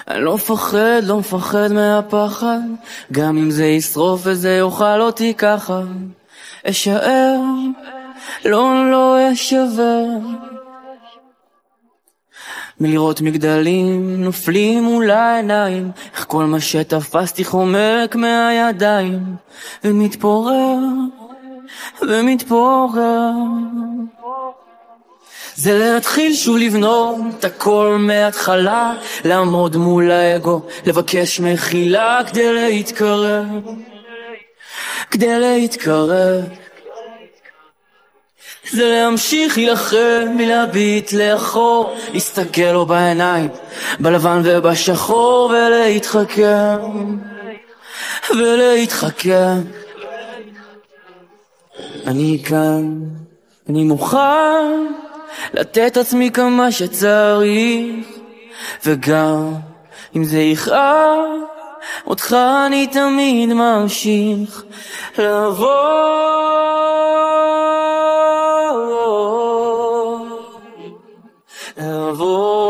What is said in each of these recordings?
אני לא מפחד, לא מפחד מהפחד, גם אם זה ישרוף וזה יאכל אותי ככה. אשאר, לא אשבר, מלראות מגדלים נופלים מול העיניים, איך כל מה שתפסתי חומק מהידיים, ומתפורר, ומתפורר. זה להתחיל שוב לבנות הכל מההתחלה, לעמוד מול האגו, לבקש מחילה כדי להתקרב, כדי להתקרב. זה להמשיך להילחם מלהביט לאחור, להסתכל לו בעיניים, בלבן ובשחור, ולהתחכם, ולהתחכם. אני כאן, אני מוכן לתת עצמי כמה שצריך, וגם אם זה יכאב אותך אני תמיד ממשיך לבוא, לבוא.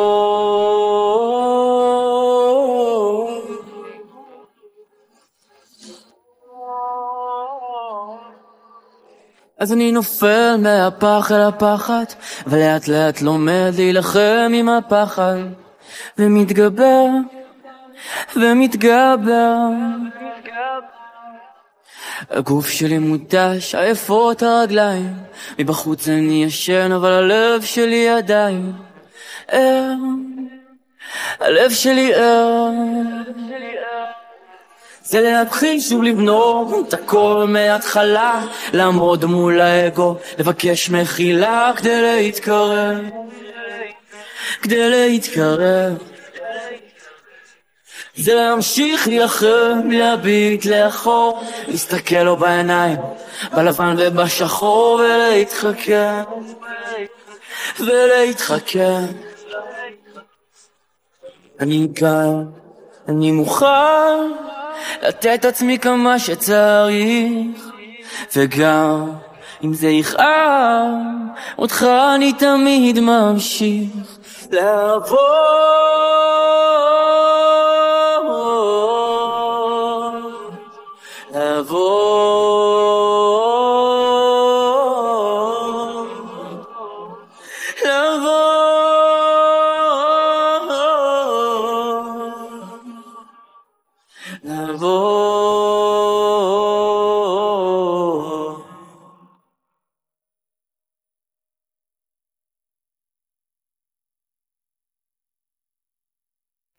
אז אני נופל מהפח אל הפחד, ולאט לאט לומד להילחם עם הפחד, ומתגבר, ומתגבר. הגוף שלי מותש, עייפות הרגליים, מבחוץ אני ישן אבל הלב שלי עדיין ער, הלב שלי ער. זה להתחיל שוב לבנות הכל מההתחלה, לעמוד מול האגו, לבקש מחילה כדי להתקרב, כדי להתקרב. זה להמשיך להילחם, להביט לאחור, להסתכל לו בעיניים, בלבן ובשחור, ולהתחכם, ולהתחכם. אני כאן, אני מוכן לתת עצמי כמה שצריך, וגם אם זה יכאב אותך אני תמיד ממשיך לבוא.